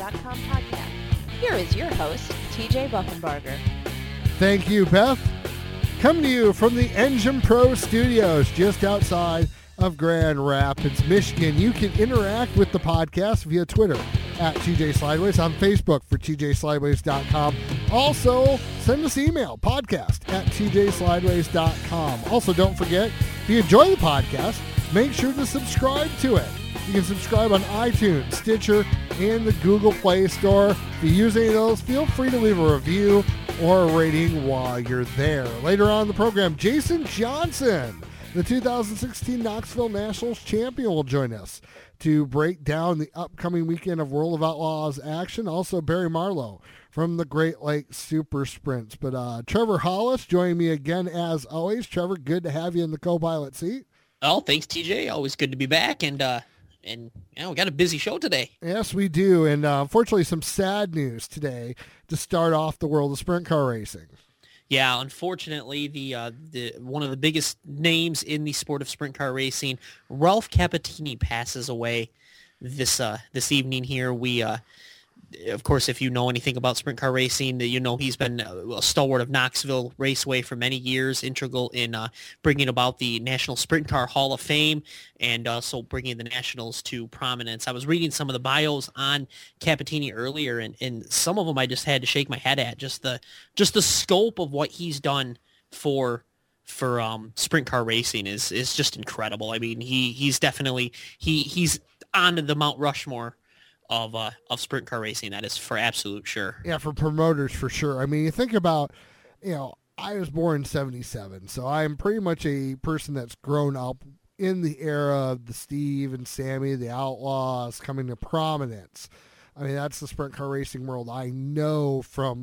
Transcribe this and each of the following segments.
SportsCarRacing.com podcast. Here is your host, TJ Buchenbarger. Thank you, Beth. Coming to you from the Engine Pro Studios just outside of Grand Rapids, Michigan. You can interact with the podcast via Twitter at TJ Slideways, on Facebook for TJSlideways.com. Also, send us email, podcast at TJSlideways.com. Also, don't forget, if you enjoy the podcast, make sure to subscribe to it. You can subscribe on iTunes, Stitcher, and the Google Play Store. If you use any of those, feel free to leave a review or a rating while you're there. Later on in the program, Jason Johnson, the 2016 Knoxville Nationals champion, will join us to break down the upcoming weekend of World of Outlaws action. Also, Barry Marlowe from the Great Lakes Super Sprints. But Trevor Hollis joining me again as always. Trevor, good to have you in the co-pilot seat. Oh, thanks, TJ. Always good to be back. And we got a busy show today. Yes, we do. And unfortunately, some sad news today to start off the world of sprint car racing. Yeah, unfortunately, the one of the biggest names in the sport of sprint car racing, Ralph Capitani, passes away this evening here. We of course, if you know anything about sprint car racing, you know he's been a stalwart of Knoxville Raceway for many years, integral in bringing about the National Sprint Car Hall of Fame and also bringing the Nationals to prominence. I was reading some of the bios on Capitani earlier, and some of them I just had to shake my head at. Just the scope of what he's done for sprint car racing is just incredible. I mean, he's definitely he's on the Mount Rushmore of sprint car racing. That is for absolute sure. Yeah, for promoters for sure. I mean, you think about, I was born in 77, so I'm pretty much a person that's grown up in the era of the Steve and Sammy, the Outlaws coming to prominence. I mean, that's the sprint car racing world I know from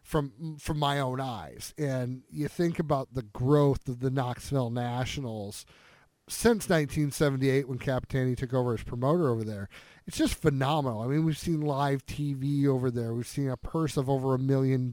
my own eyes. And you think about the growth of the Knoxville Nationals since 1978 when Capitani took over as promoter over there. It's just phenomenal. I mean, we've seen live TV over there. We've seen a purse of over $1 million.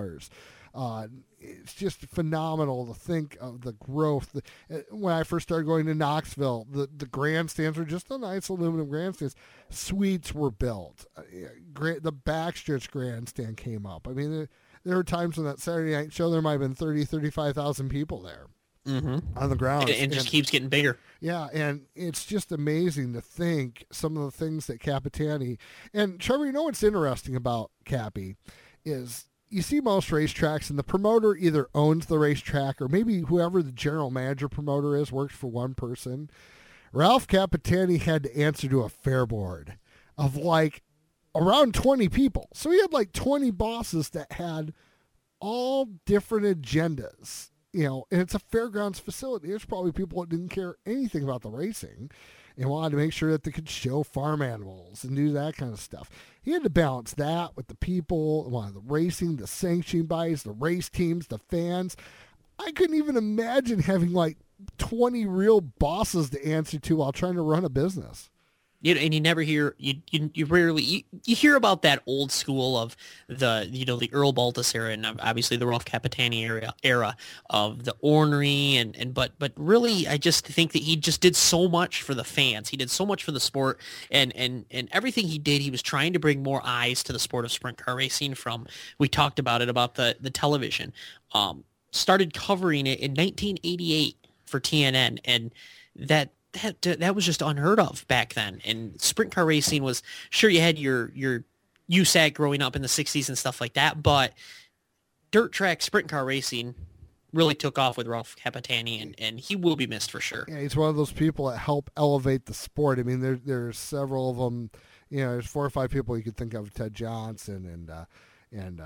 It's just phenomenal to think of the growth. When I first started going to Knoxville, the grandstands were just a nice aluminum grandstands. Suites were built. The backstretch grandstand came up. I mean, there were times on that Saturday night show there might have been 30, 35,000 people there. Mm-hmm. On the ground. And just keeps getting bigger. Yeah, and it's just amazing to think some of the things that Capitani, and Trevor, you know what's interesting about Cappy is you see most racetracks and the promoter either owns the racetrack or maybe whoever the general manager promoter is works for one person. Ralph Capitani had to answer to a fair board of like around 20 people. So he had like 20 bosses that had all different agendas. And it's a fairgrounds facility. There's probably people that didn't care anything about the racing and wanted to make sure that they could show farm animals and do that kind of stuff. He had to balance that with the people, the racing, the sanctioning bodies, the race teams, the fans. I couldn't even imagine having like 20 real bosses to answer to while trying to run a business. And you never hear you rarely you hear about that old school of the Earl Baltus era and obviously the Ralph Capitani era of the ornery but really I just think that he just did so much for the fans. He did so much for the sport and everything he did, he was trying to bring more eyes to the sport of sprint car racing. We talked about it about the television. Started covering it in 1988 for TNN, and that was just unheard of back then. And sprint car racing was, sure, you had your USAC growing up in the 60s and stuff like that, but dirt track sprint car racing really took off with Ralph Capitani, and he will be missed for sure. Yeah, he's one of those people that help elevate the sport. I mean, there's several of them. There's 4 or 5 people you could think of: Ted Johnson and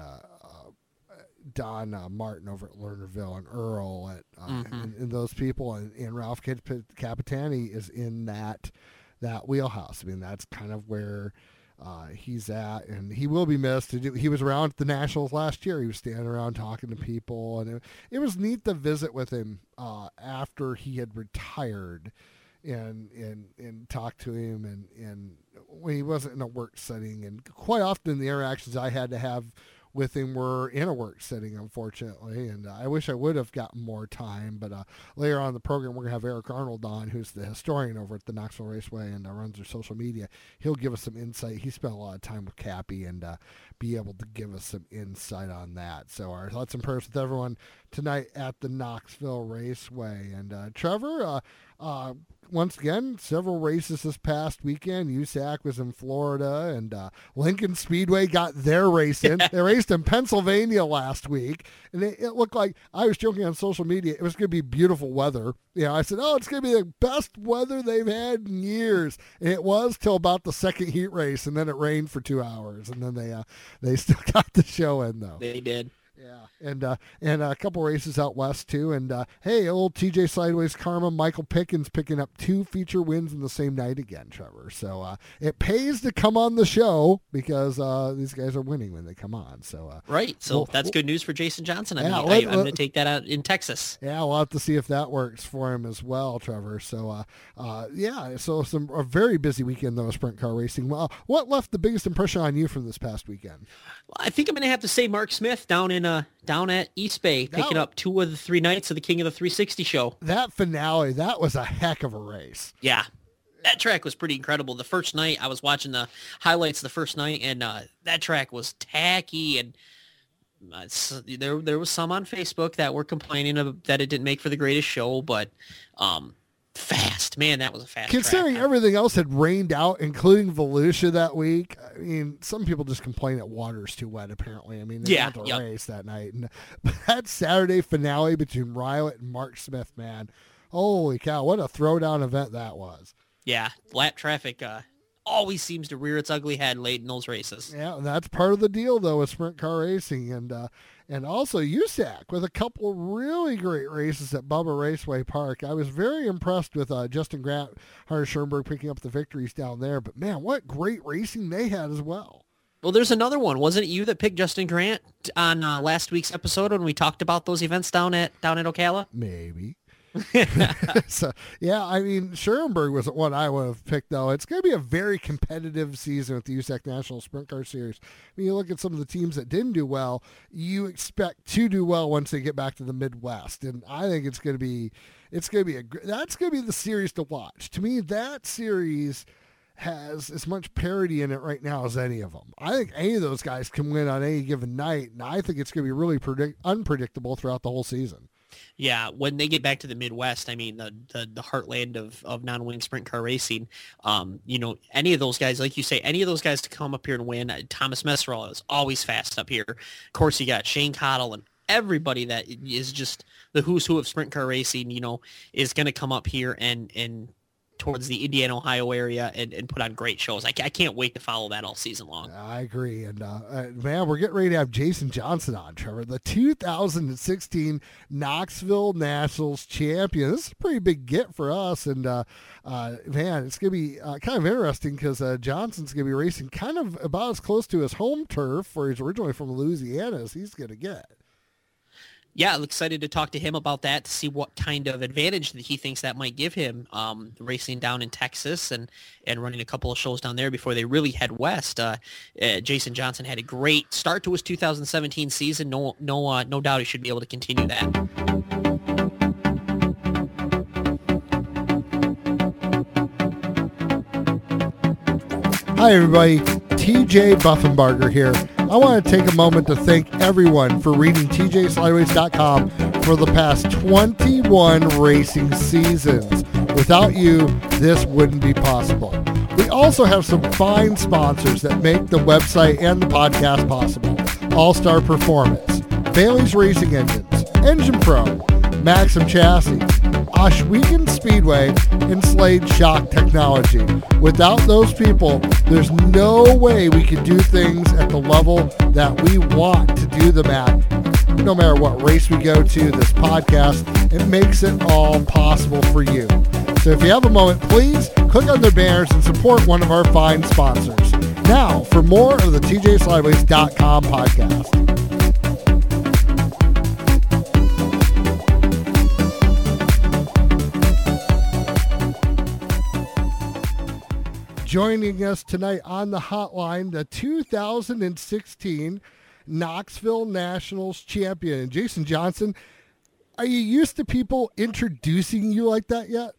Don Martin over at Lernerville, and Earl and those people, and Ralph Capitani is in that wheelhouse. I mean, that's kind of where he's at, and he will be missed. He was around at the Nationals last year. He was standing around talking to people, and it was neat to visit with him after he had retired and talk to him and when he wasn't in a work setting. And quite often the interactions I had to have with him were in a work setting, unfortunately, and I wish I would have gotten more time. But later on in the program, we're going to have Eric Arnold on, who's the historian over at the Knoxville Raceway and runs their social media. He'll give us some insight. He spent a lot of time with Cappy and be able to give us some insight on that. So our thoughts and prayers with everyone tonight at the Knoxville Raceway. And Trevor, once again, several races this past weekend. USAC was in Florida, and Lincoln Speedway got their race in. They raced in Pennsylvania last week, and it looked like, I was joking on social media, it was going to be beautiful weather. I said, it's going to be the best weather they've had in years. And it was till about the second heat race, and then it rained for 2 hours, and then they still got the show in, though. They did. Yeah, and a couple races out west, too. And, hey, old TJ Sideways Karma, Michael Pickens picking up 2 feature wins in the same night again, Trevor. So it pays to come on the show because these guys are winning when they come on. So right, so that's good news for Jason Johnson. I'm going to take that out in Texas. Yeah, we'll have to see if that works for him as well, Trevor. So, so a very busy weekend, though, of sprint car racing. What left the biggest impression on you from this past weekend? Well, I think I'm going to have to say Mark Smith down at East Bay, picking up 2 of the 3 nights of the King of the 360 show. That finale, that was a heck of a race. Yeah, that track was pretty incredible. The first night, I was watching the highlights the first night, and that track was tacky, and there was some on Facebook that were complaining that it didn't make for the greatest show, but fast. Man, that was a fast Considering track. Everything else had rained out, including Volusia that week, I mean, some people just complain that water's too wet, apparently. I mean, they got the race that night. And that Saturday finale between Rylett and Mark Smith, man, holy cow, what a throwdown event that was. Yeah, lap traffic always seems to rear its ugly head late in those races. Yeah, and that's part of the deal, though, with sprint car racing. And also USAC with a couple really great races at Bubba Raceway Park. I was very impressed with Justin Grant, Hunter Schoenberg picking up the victories down there. But, man, what great racing they had as well. Well, there's another one. Wasn't it you that picked Justin Grant on last week's episode when we talked about those events down at Ocala? Maybe. So, yeah, I mean, Schoenberg wasn't one I would have picked, though. It's going to be a very competitive season with the USAC National Sprint Car Series. When you look at some of the teams that didn't do well, you expect to do well once they get back to the Midwest. And I think that's going to be the series to watch. To me, that series has as much parity in it right now as any of them. I think any of those guys can win on any given night, and I think it's going to be really unpredictable throughout the whole season. Yeah, when they get back to the Midwest, I mean, the heartland of non-wing sprint car racing, any of those guys, like you say, any of those guys to come up here and win. Thomas Messerall is always fast up here. Of course, you got Shane Cottle and everybody that is just the who's who of sprint car racing, is going to come up here and towards the Indiana, Ohio area and put on great shows. I can't wait to follow that all season long. I agree. And, man, we're getting ready to have Jason Johnson on, Trevor, the 2016 Knoxville Nationals champion. This is a pretty big get for us. And, man, it's going to be kind of interesting because Johnson's going to be racing kind of about as close to his home turf, where he's originally from Louisiana, as he's going to get. Yeah, I'm excited to talk to him about that to see what kind of advantage that he thinks that might give him racing down in Texas and running a couple of shows down there before they really head west. Jason Johnson had a great start to his 2017 season. No doubt he should be able to continue that. Hi, everybody. TJ Buffenbarger here. I want to take a moment to thank everyone for reading TJSlideways.com for the past 21 racing seasons. Without you, this wouldn't be possible. We also have some fine sponsors that make the website and the podcast possible. All-Star Performance, Bailey's Racing Engines, Engine Pro, Maxim Chassis, Oshwegan Speedway, and Slade Shock Technology. Without those people, there's no way we could do things at the level that we want to do them at. No matter what race we go to, this podcast, it makes it all possible for you. So if you have a moment, please click on their banners and support one of our fine sponsors. Now, for more of the TJSlideways.com podcast. Joining us tonight on the hotline, the 2016 Knoxville Nationals champion. And Jason Johnson, are you used to people introducing you like that yet?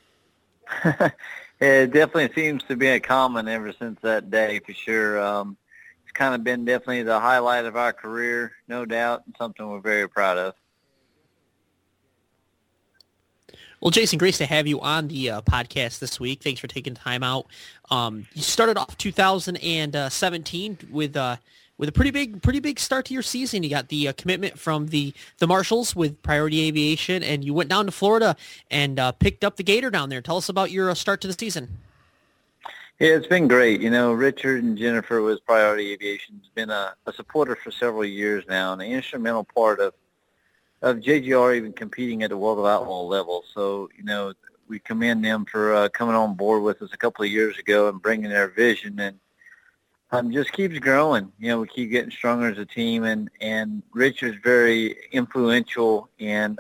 It definitely seems to be a common ever since that day, for sure. It's kind of been definitely the highlight of our career, no doubt, and something we're very proud of. Well, Jason, great to have you on the podcast this week. Thanks for taking time out. You started off 2017 with a pretty big start to your season. You got the commitment from the Marshals with Priority Aviation, and you went down to Florida and picked up the Gator down there. Tell us about your start to the season. Yeah, it's been great. You know, Richard and Jennifer with Priority Aviation has been a supporter for several years now, and an instrumental part of JGR even competing at the World of Outlaw level. So, you know, we commend them for coming on board with us a couple of years ago and bringing their vision, and just keeps growing. You know, we keep getting stronger as a team, and Richard's very influential in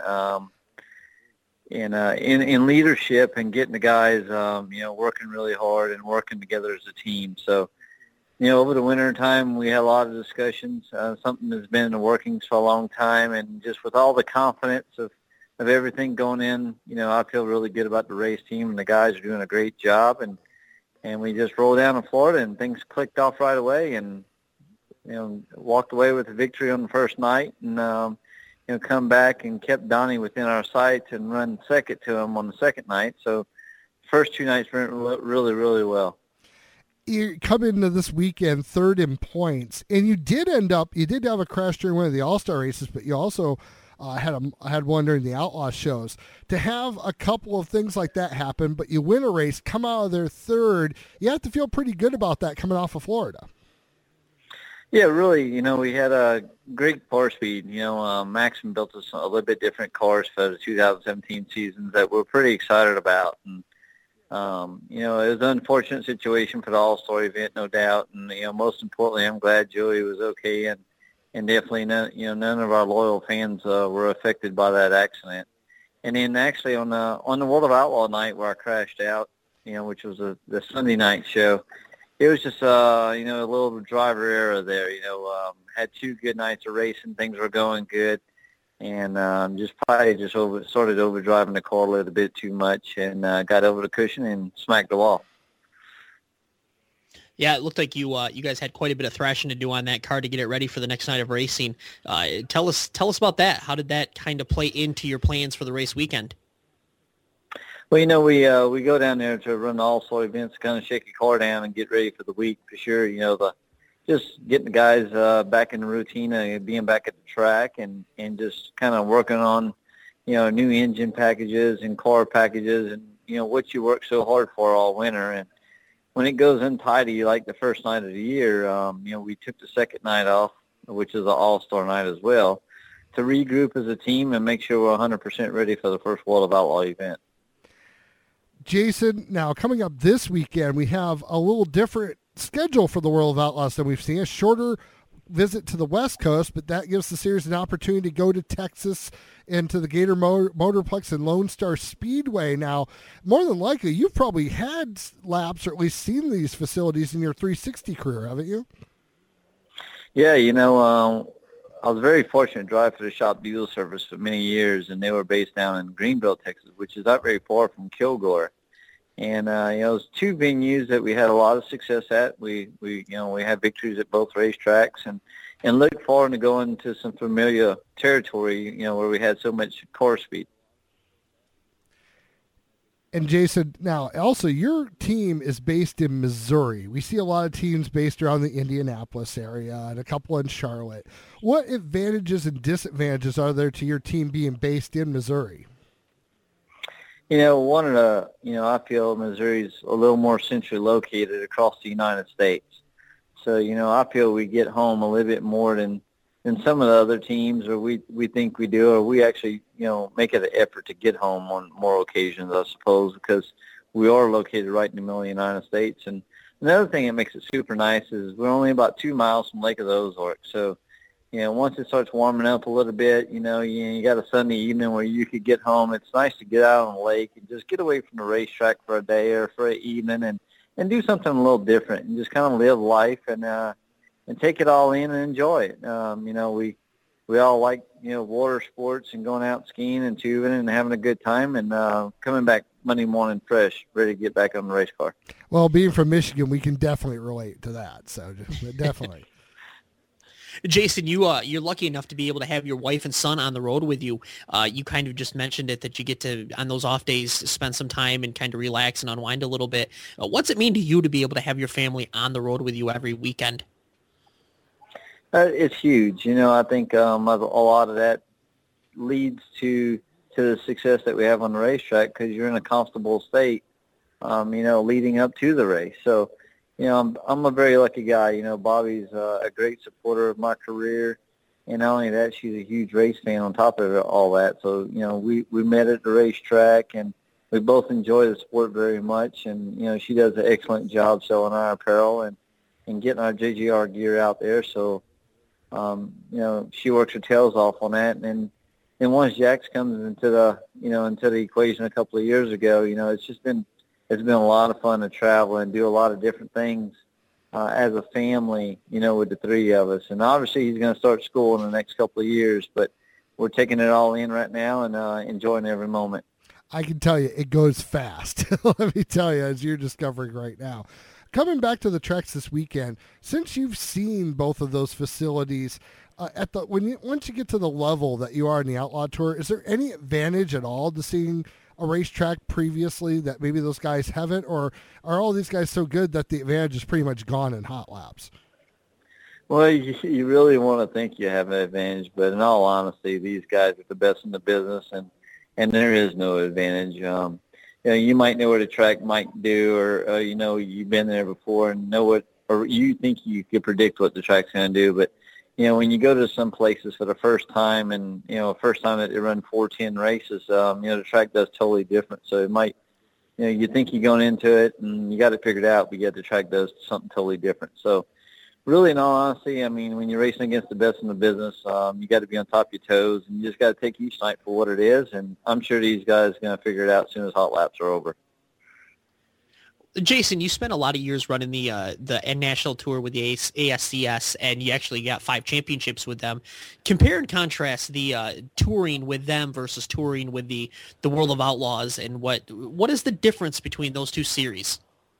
leadership and getting the guys, you know, working really hard and working together as a team. So, you know, over the winter time, we had a lot of discussions, something that's been in the workings for a long time, and just with all the confidence of everything going in, you know, I feel really good about the race team, and the guys are doing a great job, and we just rolled down to Florida, and things clicked off right away, and, you know, walked away with a victory on the first night, and, you know, come back and kept Donnie within our sights and run second to him on the second night. So first two nights went really, really well. You come into this weekend third in points, and you did have a crash during one of the All-Star races, but you also had one during the Outlaw shows. To have a couple of things like that happen, but you win a race, come out of there third, you have to feel pretty good about that coming off of Florida. Yeah, really. You know, we had a great car speed. You know, Maxim built us a little bit different cars for the 2017 seasons that we're pretty excited about. And, you know, it was an unfortunate situation for the All-Star event, no doubt. And, you know, most importantly, I'm glad Joey was okay. And definitely, none of our loyal fans were affected by that accident. And then actually on the World of Outlaw night where I crashed out, you know, which was the Sunday night show, it was just, you know, a little driver error there. You know, had two good nights of racing. Things were going good. And started overdriving the car a little bit too much, and got over the cushion and smacked the wall. Yeah, it looked like you guys had quite a bit of thrashing to do on that car to get it ready for the next night of racing. Tell us about that. How did that kind of play into your plans for the race weekend? Well, you know, we go down there to run the All-Star events, kind of shake the car down and get ready for the week for sure. You know, just getting the guys back in the routine and being back at the track, and just kind of working on, you know, new engine packages and car packages, and, you know, what you work so hard for all winter. And when it goes untidy like the first night of the year, you know, we took the second night off, which is an All-Star night as well, to regroup as a team and make sure we're 100% ready for the first World of Outlaw event. Jason, now coming up this weekend, we have a little different schedule for the World of Outlaws than we've seen. A shorter visit to the West Coast, but that gives the series an opportunity to go to Texas and to the Gator Motorplex and Lone Star Speedway. Now, more than likely, you've probably had laps or at least seen these facilities in your 360 career, haven't you? Yeah, you know, I was very fortunate to drive for the Shop Diesel Service for many years, and they were based down in Greenville, Texas, which is not very far from Kilgore. And, you know, it's two venues that we had a lot of success at. We had victories at both racetracks, and look forward to going to some familiar territory, you know, where we had so much car speed. And Jason, now also your team is based in Missouri. We see a lot of teams based around the Indianapolis area and a couple in Charlotte. What advantages and disadvantages are there to your team being based in Missouri? You know, I feel Missouri's a little more centrally located across the United States. So, you know, I feel we get home a little bit more than some of the other teams, or we think we do, or we actually, you know, make it an effort to get home on more occasions, I suppose, because we are located right in the middle of the United States. And another thing that makes it super nice is we're only about 2 miles from Lake of the Ozarks. So, you know, once it starts warming up a little bit, you got a Sunday evening where you could get home. It's nice to get out on the lake and just get away from the racetrack for a day or for an evening and do something a little different and just kind of live life and take it all in and enjoy it. We all like, water sports and going out skiing and tubing and having a good time and coming back Monday morning fresh, ready to get back on the race car. Well, being from Michigan, we can definitely relate to that. So definitely. Jason, you're lucky enough to be able to have your wife and son on the road with you. You kind of just mentioned it, that you get to, on those off days, spend some time and kind of relax and unwind a little bit. What's it mean to you to be able to have your family on the road with you every weekend? It's huge. I think a lot of that leads to the success that we have on the racetrack, because you're in a comfortable state, leading up to the race. So, I'm a very lucky guy. Bobby's a great supporter of my career. And not only that, she's a huge race fan on top of all that. So, we met at the racetrack, and we both enjoy the sport very much. And, she does an excellent job selling our apparel and getting our JGR gear out there. So, she works her tails off on that. And then once Jax comes into the equation a couple of years ago, it's been a lot of fun to travel and do a lot of different things as a family, with the three of us. And obviously he's going to start school in the next couple of years, but we're taking it all in right now and enjoying every moment. I can tell you it goes fast. Let me tell you, as you're discovering right now. Coming back to the tracks this weekend, since you've seen both of those facilities, once you get to the level that you are in the Outlaw Tour, is there any advantage at all to seeing a racetrack previously that maybe those guys haven't, or are all these guys so good that the advantage is pretty much gone in hot laps? Well, you really want to think you have an advantage, but in all honesty, these guys are the best in the business, and there is no advantage. You might know what a track might do, or you've been there before and know what, or you think you could predict what the track's going to do. But when you go to some places for the first time, and first time that they run 410 races, the track does totally different. So it might, you think you're going into it and you got it figured out, but yet the track does something totally different. So really, in all honesty, when you're racing against the best in the business, you got to be on top of your toes, and you just got to take each night for what it is. And I'm sure these guys are going to figure it out as soon as hot laps are over. Jason, you spent a lot of years running the national tour with the ASCS, and you actually got 5 championships with them. Compare and contrast the touring with them versus touring with the World of Outlaws, and what is the difference between those two series?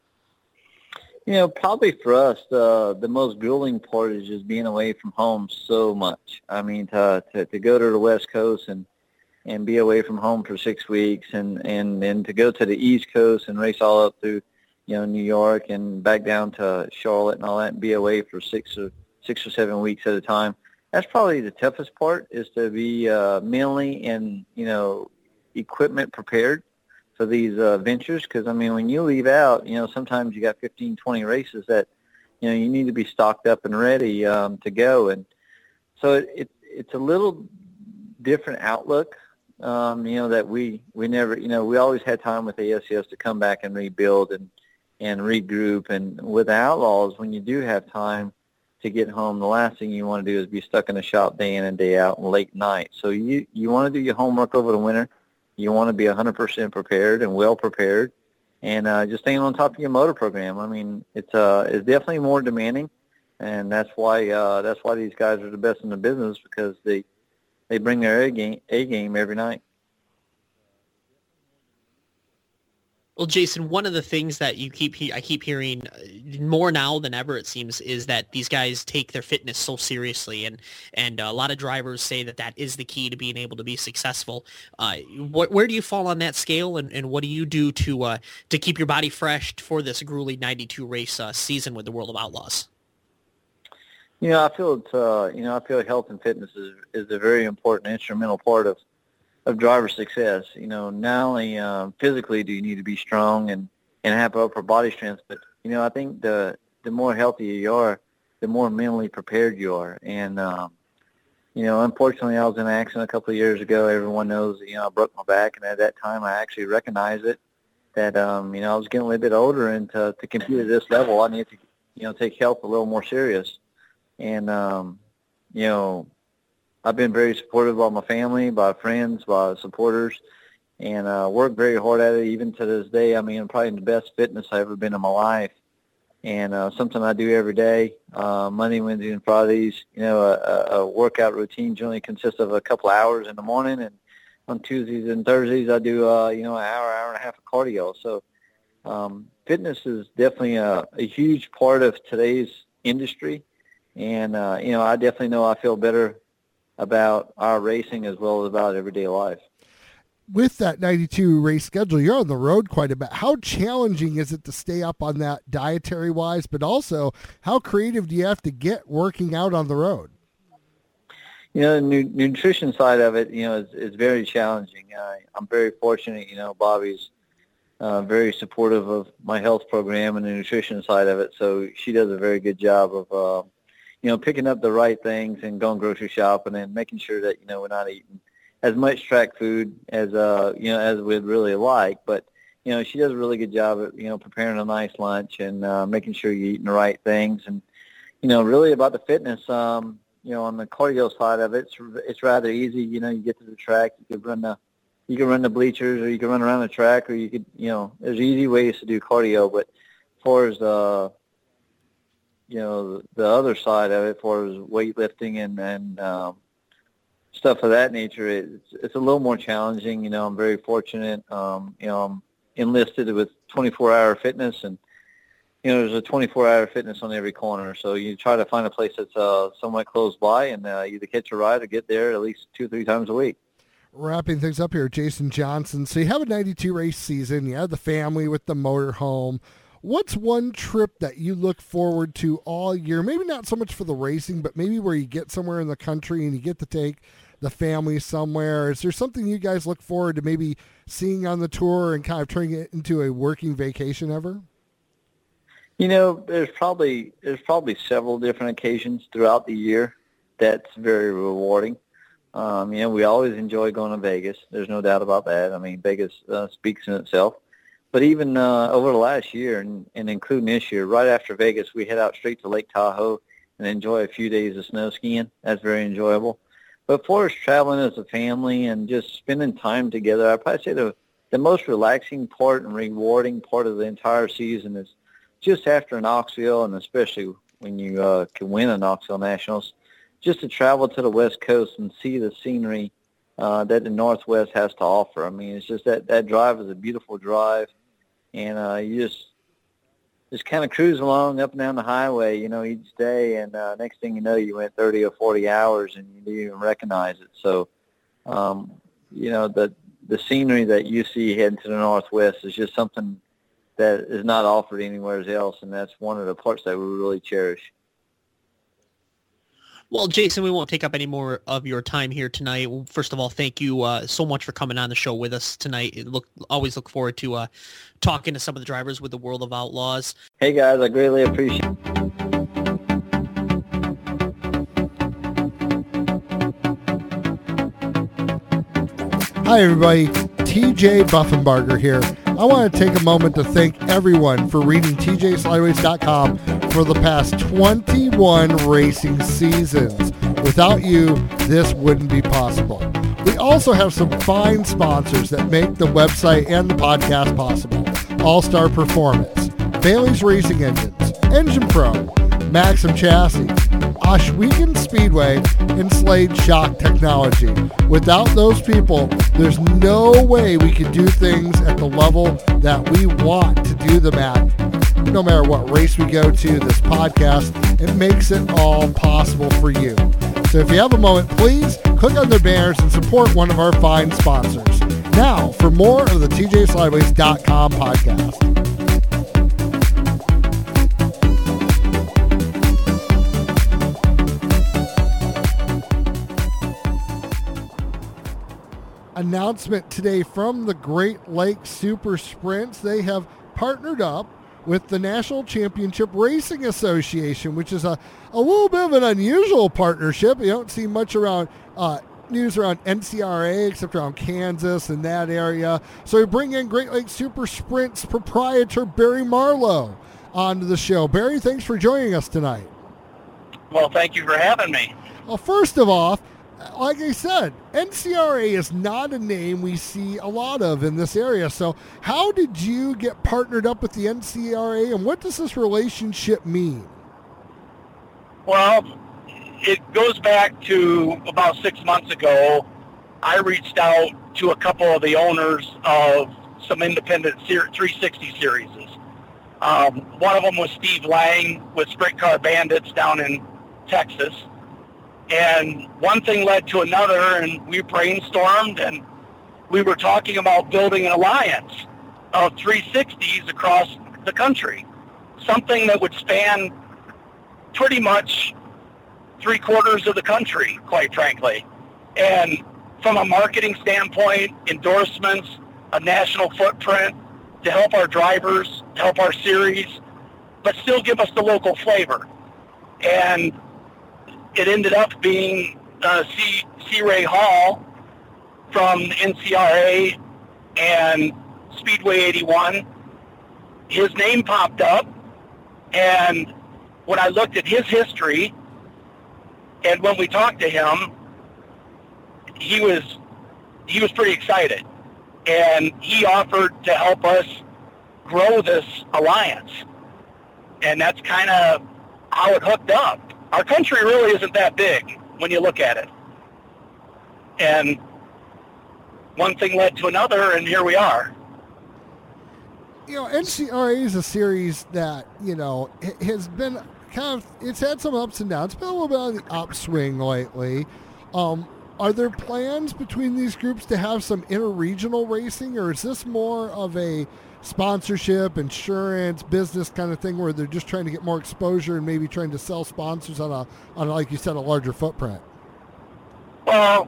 Probably for us, the most grueling part is just being away from home so much. To go to the West Coast and be away from home for 6 weeks, and then to go to the East Coast and race all up through, New York and back down to Charlotte and all that, and be away for 6 or 7 weeks at a time. That's probably the toughest part, is to be mentally and, equipment prepared for these ventures, because when you leave out, sometimes you got 15, 20 races that you need to be stocked up and ready to go, and so it's a little different outlook. That we never, we always had time with ASCS to come back and rebuild and regroup, and with the Outlaws, when you do have time to get home, the last thing you want to do is be stuck in the shop day in and day out and late night. So you want to do your homework over the winter. You want to be 100% prepared and well prepared, and just staying on top of your motor program. It's definitely more demanding, and that's why these guys are the best in the business, because they bring their A game every night. Well, Jason, one of the things that I keep hearing more now than ever, it seems, is that these guys take their fitness so seriously, and a lot of drivers say that is the key to being able to be successful. Where do you fall on that scale, and what do you do to keep your body fresh for this grueling 92 race season with the World of Outlaws? I feel health and fitness is a very important, instrumental part of driver success. Not only physically do you need to be strong and have upper body strength, but I think the more healthy you are, the more mentally prepared you are. And unfortunately, I was in an accident a couple of years ago. Everyone knows I broke my back, and at that time I actually recognized it, that I was getting a little bit older, and to compete at this level, I needed to take health a little more serious. And I've been very supportive by my family, by friends, by supporters, and worked very hard at it. Even to this day, I'm probably in the best fitness I've ever been in my life. and something I do every day. Monday, Wednesday, and Fridays, a workout routine generally consists of a couple hours in the morning, and on Tuesdays and Thursdays I do, an hour and a half of cardio. So fitness is definitely a huge part of today's industry, and, I definitely know I feel better about our racing as well as about everyday life. With that 92 race schedule, you're on the road quite a bit. How challenging is it to stay up on that dietary wise, but also how creative do you have to get working out on the road? The nutrition side of it, is very challenging. I'm very fortunate, Bobby's very supportive of my health program and the nutrition side of it. So she does a very good job of, picking up the right things and going grocery shopping and making sure that, we're not eating as much track food as, as we'd really like. But, she does a really good job at, preparing a nice lunch and making sure you're eating the right things. And, really about the fitness, on the cardio side of it, it's rather easy. You get to the track, you can run the bleachers, or you can run around the track, or you could, there's easy ways to do cardio. But as far as, the other side of it, as far as weightlifting and stuff of that nature, it's a little more challenging. I'm very fortunate. I'm enlisted with 24-hour fitness, and there's a 24-hour fitness on every corner. So you try to find a place that's somewhat close by, and either catch a ride or get there at least 2-3 times a week. Wrapping things up here, Jason Johnson. So you have a 92 race season. You have the family with the motorhome. What's one trip that you look forward to all year? Maybe not so much for the racing, but maybe where you get somewhere in the country and you get to take the family somewhere. Is there something you guys look forward to maybe seeing on the tour and kind of turning it into a working vacation ever? There's probably several different occasions throughout the year that's very rewarding. We always enjoy going to Vegas. There's no doubt about that. I mean, Vegas speaks in itself. But even over the last year, and including this year, right after Vegas, we head out straight to Lake Tahoe and enjoy a few days of snow skiing. That's very enjoyable. But for us traveling as a family and just spending time together, I'd probably say the most relaxing part and rewarding part of the entire season is just after Knoxville, and especially when you can win a Knoxville Nationals, just to travel to the West Coast and see the scenery that the Northwest has to offer. I mean, it's just that drive is a beautiful drive, and you just kind of cruise along up and down the highway, each day, and next thing you know, you went 30 or 40 hours and you didn't even recognize it. So, the scenery that you see heading to the Northwest is just something that is not offered anywhere else, and that's one of the parts that we really cherish. Well, Jason, we won't take up any more of your time here tonight. First of all, thank you so much for coming on the show with us tonight. Always look forward to talking to some of the drivers with the World of Outlaws. Hey, guys, I greatly appreciate it. Hi, everybody. TJ Buffenbarger here. I want to take a moment to thank everyone for reading TJSlideways.com for the past 21 racing seasons. Without you, this wouldn't be possible. We also have some fine sponsors that make the website and the podcast possible. All-Star Performance, Bailey's Racing Engines, Engine Pro, Maxim Chassis, Oshwegan Speedway, and Slade Shock Technology. Without those people, there's no way we could do things at the level that we want to do them at. No matter what race we go to, this podcast, it makes it all possible for you. So if you have a moment, please click on their banners and support one of our fine sponsors. Now, for more of the TJSlideways.com podcast. Announcement today from the Great Lakes Super Sprints. They have partnered up with the National Championship Racing Association, which is a little bit of an unusual partnership. You don't see much around news around NCRA except around Kansas and that area. So we bring in Great Lakes Super Sprints proprietor Barry Marlowe onto the show. Barry, thanks for joining us tonight. Well, thank you for having me. Well, first of all, like I said, NCRA is not a name we see a lot of in this area. So how did you get partnered up with the NCRA, and what does this relationship mean? Well, it goes back to about 6 months ago. I reached out to a couple of the owners of some independent 360 series. One of them was Steve Lang with Sprint Car Bandits down in Texas. And one thing led to another, and we brainstormed, and we were talking about building an alliance of 360s across the country, something that would span pretty much 3/4 of the country, quite frankly. And from a marketing standpoint, endorsements, a national footprint to help our drivers, to help our series, but still give us the local flavor. And it ended up being C. Ray Hall from NCRA and Speedway 81. His name popped up, and when I looked at his history, and when we talked to him, he was pretty excited, and he offered to help us grow this alliance, and that's kind of how it hooked up. Our country really isn't that big when you look at it, and one thing led to another, and here we are. You know, NCRA is a series that, you know, has been kind of, it's had some ups and downs. It's been a little bit on the upswing lately. Are there plans between these groups to have some interregional racing, or is this more of a sponsorship, insurance, business kind of thing where they're just trying to get more exposure and maybe trying to sell sponsors on like you said, a larger footprint? Well,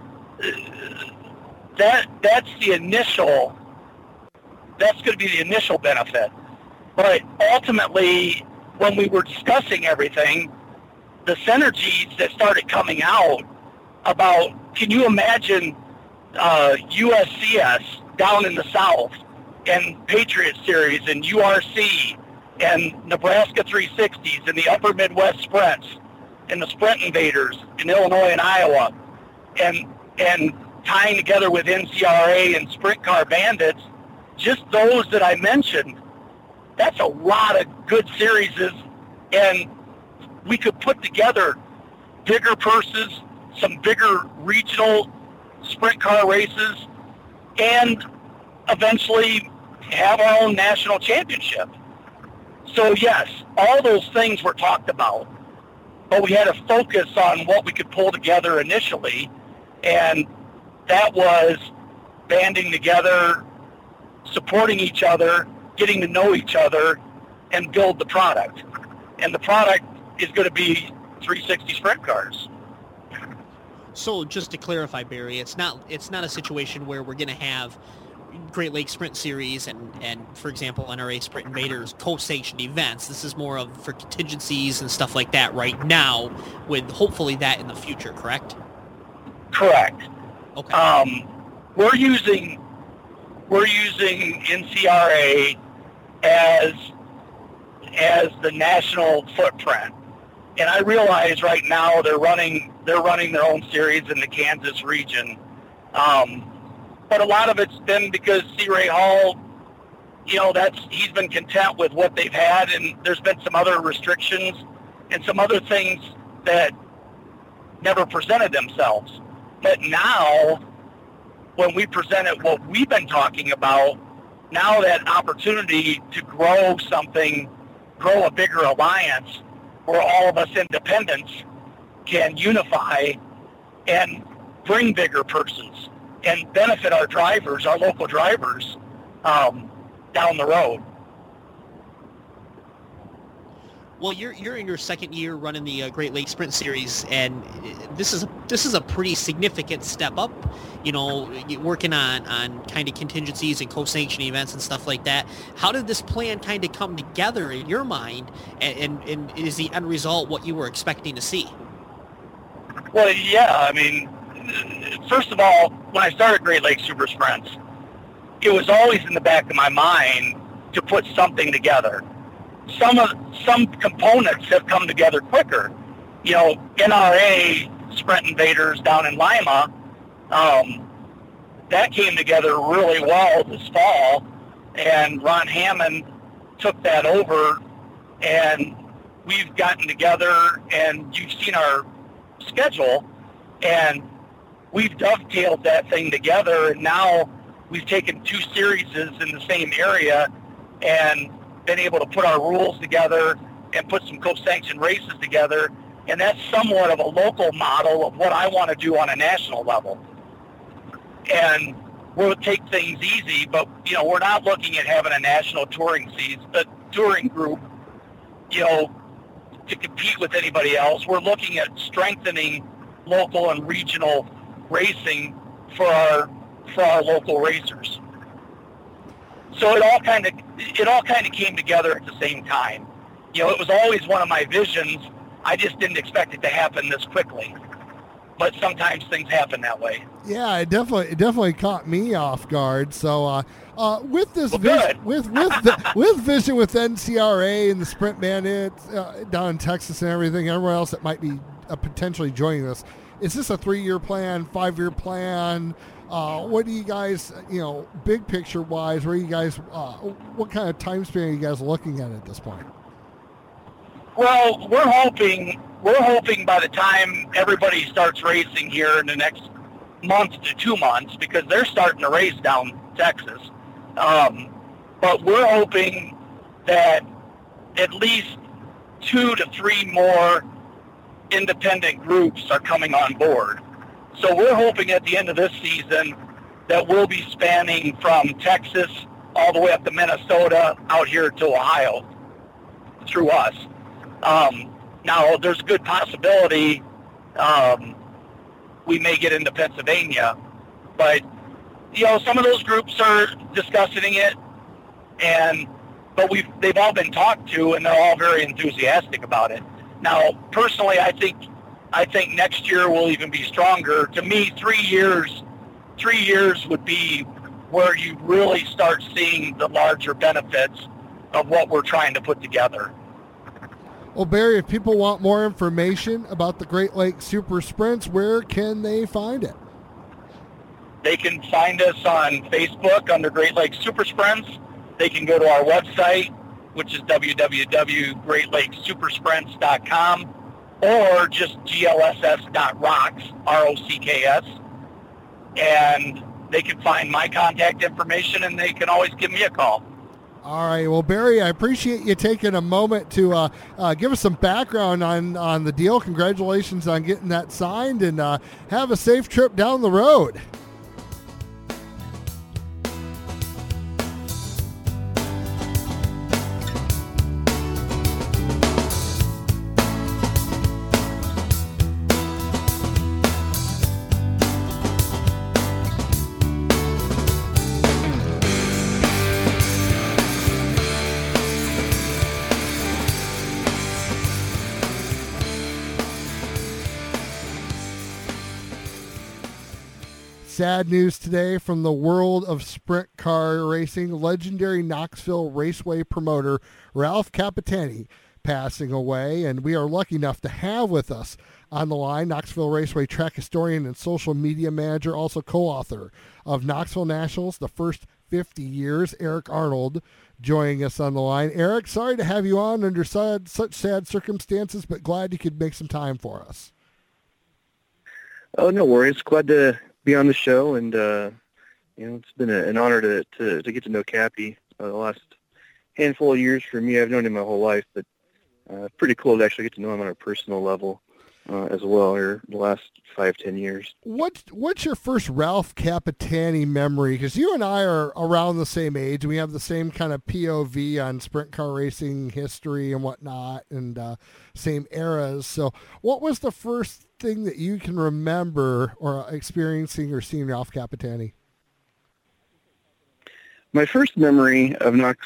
that's the initial. That's going to be the initial benefit. But ultimately, when we were discussing everything, the synergies that started coming out about, can you imagine USCS down in the South and Patriot Series and URC and Nebraska 360s and the Upper Midwest Sprints and the Sprint Invaders in Illinois and Iowa and tying together with NCRA and Sprint Car Bandits, just those that I mentioned, that's a lot of good series, and we could put together bigger purses, some bigger regional sprint car races, and eventually have our own national championship. So yes, all those things were talked about, but we had to focus on what we could pull together initially, and that was banding together, supporting each other, getting to know each other, and build the product. And the product is going to be 360 sprint cars. So just to clarify, Barry, it's not a situation where we're going to have Great Lakes Sprint Series and for example, NRA Sprint Invaders co-sanctioned events. This is more of for contingencies and stuff like that right now, with hopefully that in the future, correct? Correct. Okay. We're using NCRA as the national footprint, and I realize right now they're running their own series in the Kansas region, but a lot of it's been because C. Ray Hall, you know, he's been content with what they've had, and there's been some other restrictions and some other things that never presented themselves. But now, when we presented what we've been talking about, now that opportunity to grow a bigger alliance where all of us independents can unify and bring bigger purses and benefit our drivers, our local drivers, down the road. Well, you're in your second year running the Great Lakes Sprint Series, and this is a pretty significant step up. You know, working on kind of contingencies and co-sanction events and stuff like that. How did this plan kind of come together in your mind, and is the end result what you were expecting to see? Well, yeah. I mean, first of all, when I started Great Lakes Super Sprints, it was always in the back of my mind to put something together. Some components have come together quicker. You know, NRA Sprint Invaders down in Lima. That came together really well this fall, and Ron Hammond took that over, and we've gotten together, and you've seen our schedule, and we've dovetailed that thing together, and now we've taken 2 series in the same area and been able to put our rules together and put some co-sanctioned races together, and that's somewhat of a local model of what I want to do on a national level. And we'll take things easy, but, we're not looking at having a national touring group, to compete with anybody else. We're looking at strengthening local and regional racing for our local racers. So it all kind of came together at the same time. It was always one of my visions. I just didn't expect it to happen this quickly. But sometimes things happen that way. Yeah, it definitely caught me off guard. So with this with vision with NCRA and the Sprint Bandits down in Texas and everything, everyone else that might be potentially joining us, is this a 3-year plan, 5-year plan? What do you guys, big picture wise, where you guys, what kind of time span are you guys looking at this point? Well, we're hoping by the time everybody starts racing here in the next month to 2 months, because they're starting to race down Texas. But we're hoping that at least 2 to 3 more independent groups are coming on board. So we're hoping at the end of this season that we'll be spanning from Texas all the way up to Minnesota, out here to Ohio through us. Now, there's a good possibility we may get into Pennsylvania, but some of those groups are discussing it, but they've all been talked to, and they're all very enthusiastic about it. Now, personally, I think next year will even be stronger. To me, 3 years would be where you really start seeing the larger benefits of what we're trying to put together. Well, Barry, if people want more information about the Great Lakes Super Sprints, where can they find it? They can find us on Facebook under Great Lakes Super Sprints. They can go to our website, which is www.greatlakesupersprints.com, or just glss.rocks, ROCKS. And they can find my contact information, and they can always give me a call. All right. Well, Barry, I appreciate you taking a moment to give us some background on the deal. Congratulations on getting that signed, and have a safe trip down the road. Sad news today from the world of sprint car racing. Legendary Knoxville Raceway promoter Ralph Capitani passing away, and we are lucky enough to have with us on the line Knoxville Raceway track historian and social media manager, also co-author of Knoxville Nationals, The First 50 Years, Eric Arnold, joining us on the line. Eric, sorry to have you on under such sad circumstances, but glad you could make some time for us. Oh, no worries. Glad to be on the show, and it's been an honor to get to know Cappy the last handful of years for me. I've known him my whole life, but pretty cool to actually get to know him on a personal level as well here the last 5-10 years. What's your first Ralph Capitani memory? Because you and I are around the same age. We have the same kind of POV on sprint car racing history and whatnot, and same eras. So what was the first thing that you can remember or experiencing or seeing Ralph Capitani? My first memory of Ralph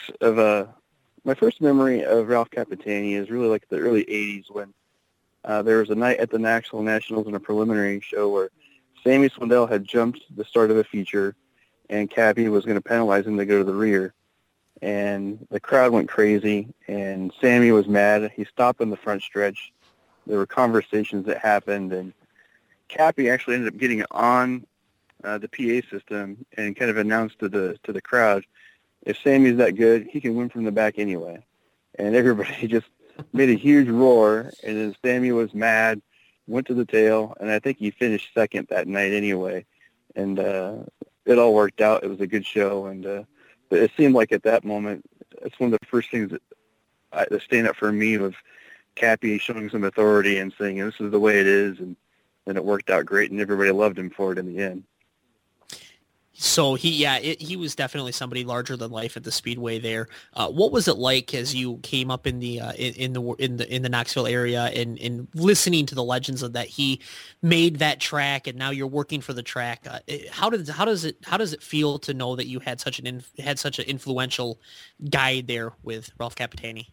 Capitani is really like the early 80s when there was a night at the Knoxville Nationals in a preliminary show where Sammy Swindell had jumped the start of a feature, and Cappy was going to penalize him to go to the rear. And the crowd went crazy, and Sammy was mad. He stopped in the front stretch. There were conversations that happened, and Cappy actually ended up getting on the PA system and kind of announced to the crowd, if Sammy's that good, he can win from the back anyway. And everybody just made a huge roar, and then Sammy was mad, went to the tail, and I think he finished second that night anyway. And it all worked out. It was a good show, and but it seemed like at that moment, it's one of the first things that stand up for me was Cappy showing some authority and saying, this is the way it is, and it worked out great, and everybody loved him for it in the end. So he was definitely somebody larger than life at the Speedway there. What was it like as you came up in the Knoxville area and listening to the legends of that he made that track and now you're working for the track? How does it feel to know that you had such an influential guide there with Ralph Capitani?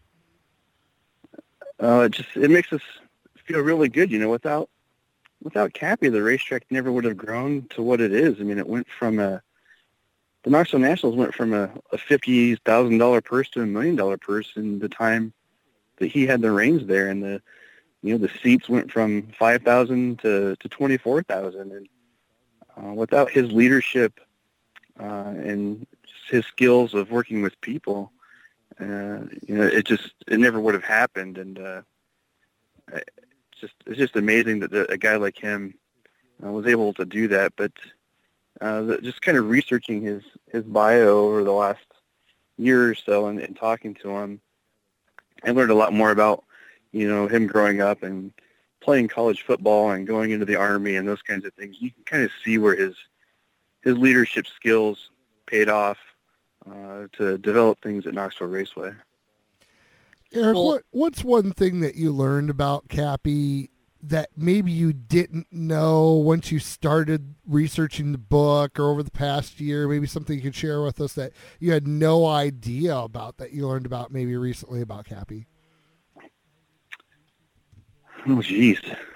It makes us feel really good, Without Cappy, the racetrack never would have grown to what it is. I mean, it went from the Knoxville Nationals went from a $50,000 purse to $1 million purse in the time that he had the reins there, and the seats went from 5,000 to 24,000. And without his leadership and his skills of working with people, it never would have happened. And it's just amazing that a guy like him was able to do that. But just kind of researching his bio over the last year or so and talking to him, I learned a lot more about, him growing up and playing college football and going into the Army and those kinds of things. You can kind of see where his leadership skills paid off to develop things at Knoxville Raceway. Eric, what's one thing that you learned about Cappy that maybe you didn't know once you started researching the book or over the past year? Maybe something you could share with us that you had no idea about that you learned about maybe recently about Cappy? Oh, geez.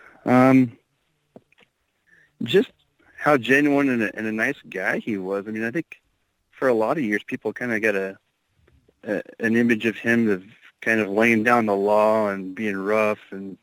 Just how genuine and a nice guy he was. I mean, I think for a lot of years, people kind of got an image of him of kind of laying down the law and being rough and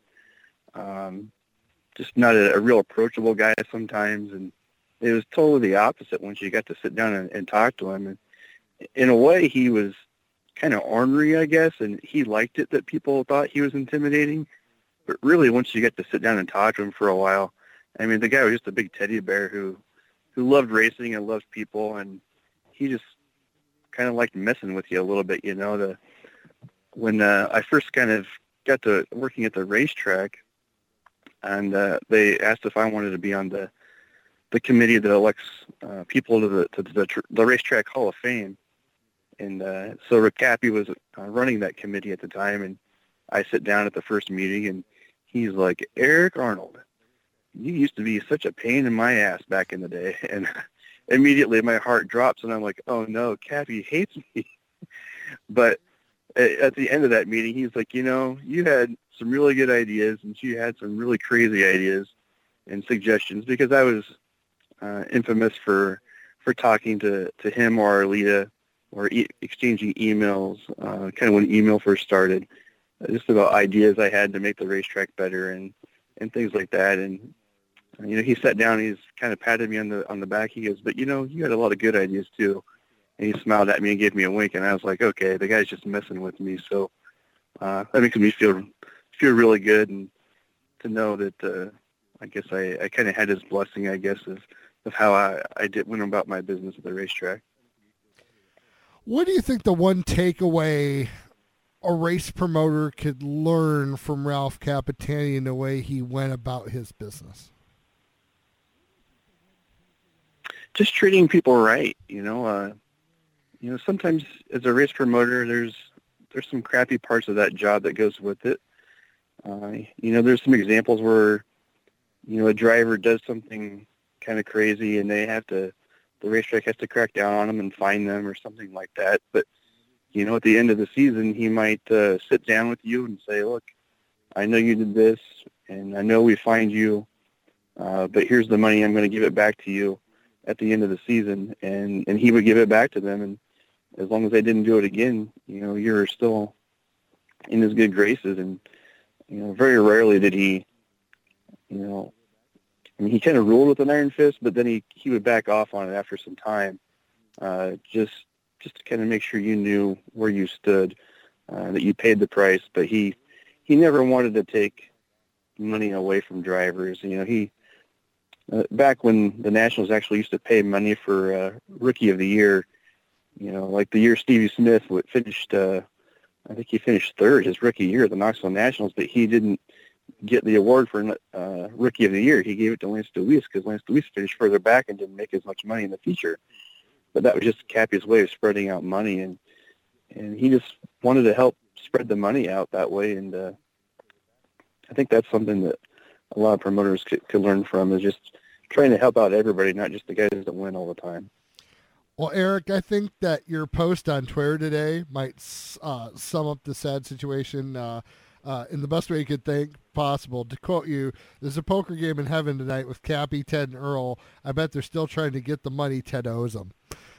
just not a real approachable guy sometimes. And it was totally the opposite once you got to sit down and talk to him. And in a way, he was kind of ornery, I guess, and he liked it that people thought he was intimidating. But really, once you get to sit down and talk to him for a while, I mean, the guy was just a big teddy bear who loved racing and loved people, and he just kind of liked messing with you a little bit, When I first kind of got to working at the racetrack, and they asked if I wanted to be on the committee that elects people to the Racetrack Hall of Fame, and so Rick Cappy was running that committee at the time, and I sit down at the first meeting, and he's like, "Eric Arnold, you used to be such a pain in my ass back in the day," and immediately my heart drops, and I'm like, "Oh no, Cappy hates me," but at the end of that meeting, he's like, you had some really good ideas, and you had some really crazy ideas and suggestions, because I was infamous for talking to him or Arleta or exchanging emails, kind of when email first started, just about ideas I had to make the racetrack better and things like that. And, he sat down, he's kind of patted me on the back. He goes, "But, you had a lot of good ideas too." And he smiled at me and gave me a wink, and I was like, okay, the guy's just messing with me. So that makes me feel really good, and to know that I guess I kind of had his blessing, I guess, of how I went about my business at the racetrack. What do you think the one takeaway a race promoter could learn from Ralph Capitani in the way he went about his business? Just treating people right, sometimes as a race promoter, there's some crappy parts of that job that goes with it. There's some examples where, a driver does something kind of crazy and the racetrack has to crack down on them and fine them or something like that. But, at the end of the season, he might sit down with you and say, "Look, I know you did this, and I know we fined you, but here's the money. I'm going to give it back to you at the end of the season." And he would give it back to them, and as long as they didn't do it again, you're still in his good graces. And very rarely did he I mean, he kind of ruled with an iron fist, but then he would back off on it after some time, just to kind of make sure you knew where you stood, that you paid the price. But he never wanted to take money away from drivers. You know, he back when the Nationals actually used to pay money for Rookie of the Year, you know, like the year Stevie Smith finished, I think he finished third his rookie year at the Knoxville Nationals, but he didn't get the award for Rookie of the Year. He gave it to Lance Dewease because Lance Dewease finished further back and didn't make as much money in the feature. But that was just Cappy's way of spreading out money, and he just wanted to help spread the money out that way. And I think that's something that a lot of promoters could learn from, is just trying to help out everybody, not just the guys that win all the time. Well, Eric, I think that your post on Twitter today might sum up the sad situation in the best way you could think possible. To quote you, there's a poker game in heaven tonight with Cappy, Ted, and Earl. I bet they're still trying to get the money Ted owes them.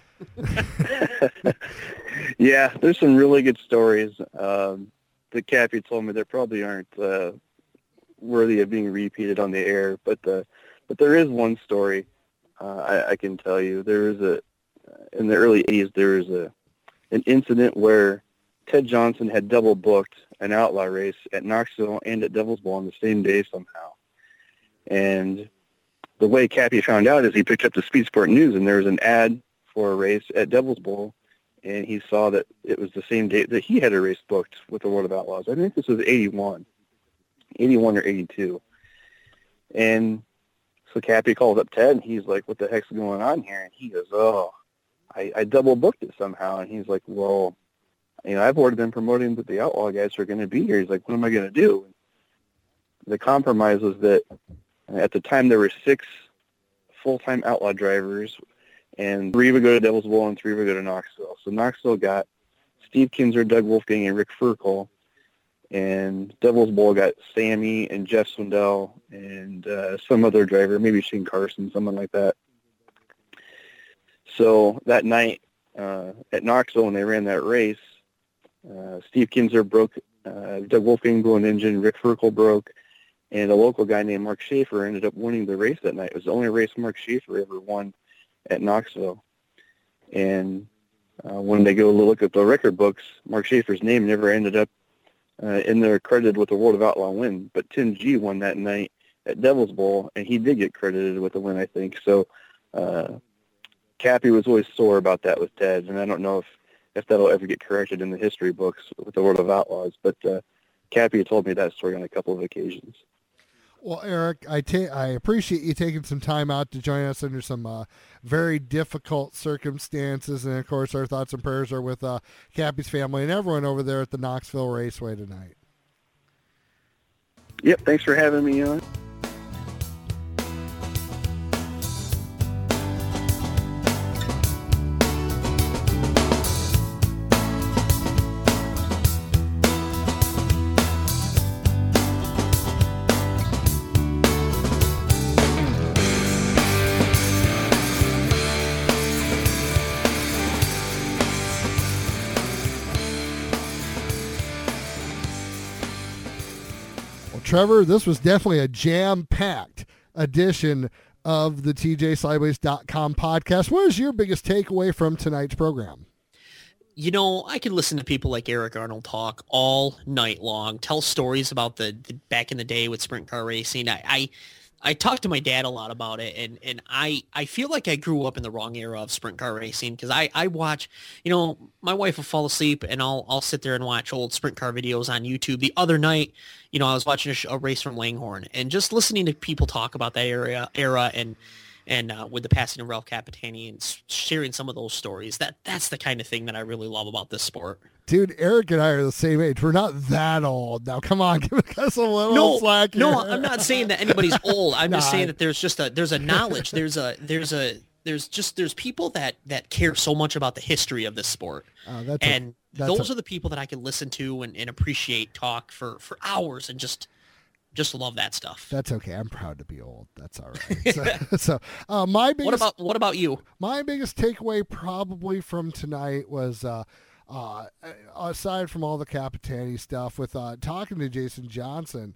Yeah, there's some really good stories that Cappy told me that probably aren't worthy of being repeated on the air, but there is one story I can tell you. There was in the early 80s, there was an incident where Ted Johnson had double booked an outlaw race at Knoxville and at Devil's Bowl on the same day somehow. And the way Cappy found out is he picked up the Speed Sport News, and there was an ad for a race at Devil's Bowl, and he saw that it was the same date that he had a race booked with the World of Outlaws. I think this was 81 or 82. And so Cappy called up Ted, and he's like, what the heck's going on here? And he goes, I double booked it somehow. And he's like, well, you know, I've already been promoting that the Outlaw guys are going to be here. He's like, what am I going to do? The compromise was that at the time there were 6 full-time Outlaw drivers, and 3 would go to Devil's Bowl and 3 would go to Knoxville. So Knoxville got Steve Kinzer, Doug Wolfgang, and Rick Furkel, and Devil's Bowl got Sammy and Jeff Swindell and some other driver, maybe Shane Carson, someone like that. So that night at Knoxville, when they ran that race, Steve Kinzer broke, Doug Wolfgang blew an engine, Rick Furkel broke, and a local guy named Mark Schaefer ended up winning the race that night. It was the only race Mark Schaefer ever won at Knoxville. And when they go look at the record books, Mark Schaefer's name never ended up in there credited with the World of Outlaw win. But Tim G won that night at Devil's Bowl, and he did get credited with the win, I think. So Cappy was always sore about that with Ted, and I don't know if that'll ever get corrected in the history books with the World of Outlaws. But Cappy told me that story on a couple of occasions. Well, Eric, I appreciate you taking some time out to join us under some very difficult circumstances. And, of course, our thoughts and prayers are with Cappy's family and everyone over there at the Knoxville Raceway tonight. Yep, thanks for having me on. Trevor, this was definitely a jam-packed edition of the TJSideways.com podcast. What is your biggest takeaway from tonight's program? You know, I could listen to people like Eric Arnold talk all night long, tell stories about the back in the day with sprint car racing. I talked to my dad a lot about it, and I feel like I grew up in the wrong era of sprint car racing, because I watch, you know, my wife will fall asleep and I'll sit there and watch old sprint car videos on YouTube. The other night, you know, I was watching a race from Langhorne, and just listening to people talk about that era and with the passing of Ralph Capitani and sharing some of those stories, that's the kind of thing that I really love about this sport. Dude, Eric and I are the same age. We're not that old. Now, come on, give us a little slack here. No, I'm not saying that anybody's old. I'm just saying that there's a knowledge. There's people that care so much about the history of this sport. Those are the people that I can listen to and appreciate talk for hours and just love that stuff. That's okay. I'm proud to be old. That's all right. My biggest. What about you? My biggest takeaway probably from tonight was, aside from all the Capitani stuff, with talking to Jason Johnson,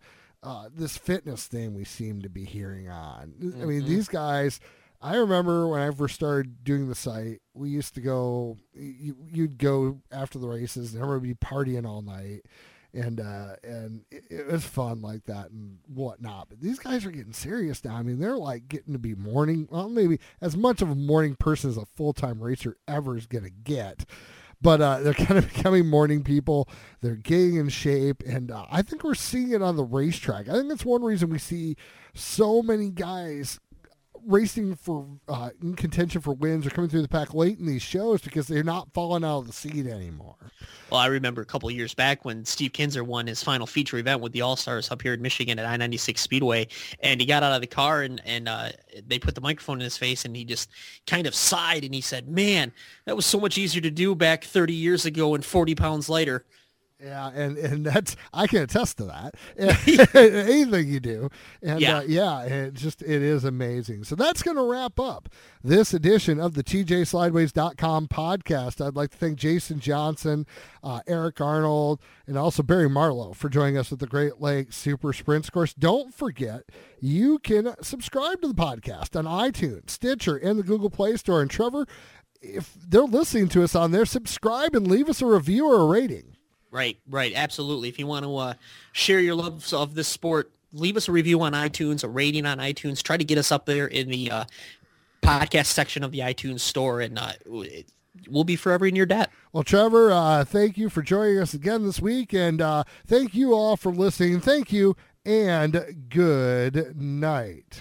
this fitness thing we seem to be hearing on. I mean, these guys, I remember when I first started doing the site, we used to go, you'd go after the races and everybody would be partying all night. And it was fun like that and whatnot. But these guys are getting serious now. I mean, they're like getting to be morning, well, maybe as much of a morning person as a full-time racer ever is going to get. But they're kind of becoming morning people. They're getting in shape. And I think we're seeing it on the racetrack. I think that's one reason we see so many guys racing for in contention for wins or coming through the pack late in these shows, because they're not falling out of the seat anymore. Well, I remember a couple of years back when Steve Kinzer won his final feature event with the All-Stars up here in Michigan at I-96 Speedway, and he got out of the car and they put the microphone in his face and he just kind of sighed and he said, "Man, that was so much easier to do back 30 years ago and 40 pounds lighter." Yeah, and that's, I can attest to that. Anything you do. And it is amazing. So that's going to wrap up this edition of the TJSlideways.com podcast. I'd like to thank Jason Johnson, Eric Arnold, and also Barry Marlowe for joining us with the Great Lakes Super Sprints course. Don't forget, you can subscribe to the podcast on iTunes, Stitcher, and the Google Play Store. And Trevor, if they're listening to us on there, subscribe and leave us a review or a rating. Right. Absolutely. If you want to share your love of this sport, leave us a review on iTunes, a rating on iTunes. Try to get us up there in the podcast section of the iTunes store, and we'll be forever in your debt. Well, Trevor, thank you for joining us again this week, and thank you all for listening. Thank you, and good night.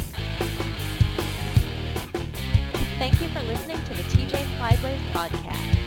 Thank you for listening to the TJ Slideways podcast.